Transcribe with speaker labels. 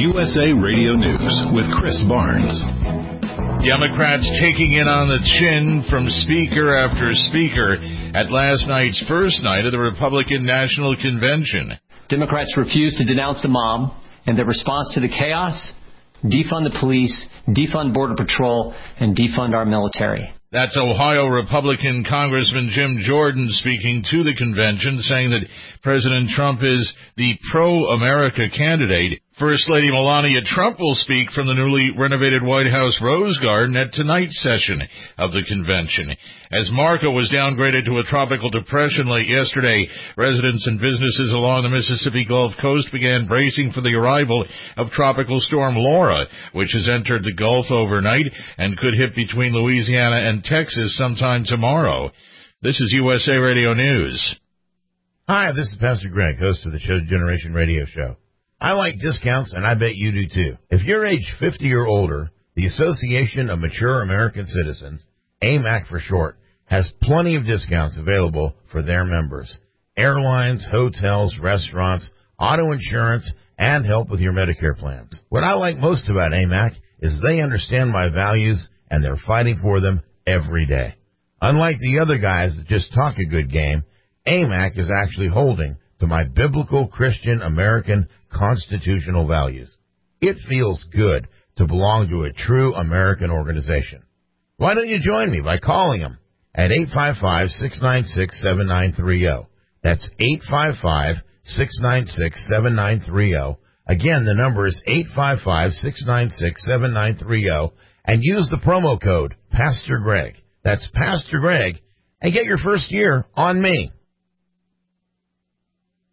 Speaker 1: USA Radio News with Chris Barnes.
Speaker 2: Democrats taking it on the chin from speaker after speaker at last night's first night of the Republican National Convention.
Speaker 3: Democrats refused to denounce the mob, and their response to the chaos: defund the police, defund Border Patrol, and defund our military.
Speaker 2: That's Ohio Republican Congressman Jim Jordan speaking to the convention, saying that President Trump is the pro-America candidate. First Lady Melania Trump will speak from the newly renovated White House Rose Garden at tonight's session of the convention. As Marco was downgraded to a tropical depression late yesterday, residents and businesses along the Mississippi Gulf Coast began bracing for the arrival of Tropical Storm Laura, which has entered the Gulf overnight and could hit between Louisiana and Texas sometime tomorrow. This is USA Radio News.
Speaker 4: Hi, this is Pastor Greg, host of the Chosen Generation Radio Show. I like discounts, and I bet you do too. If you're age 50 or older, the Association of Mature American Citizens, AMAC for short, has plenty of discounts available for their members. Airlines, hotels, restaurants, auto insurance, and help with your Medicare plans. What I like most about AMAC is they understand my values, and they're fighting for them every day. Unlike the other guys that just talk a good game, AMAC is actually holding to my biblical Christian American constitutional values. It feels good to belong to a true American organization. Why don't you join me by calling them at 855-696-7930. That's 855-696-7930. Again, the number is 855-696-7930, and use the promo code Pastor Greg. That's Pastor Greg, and get your first year on me.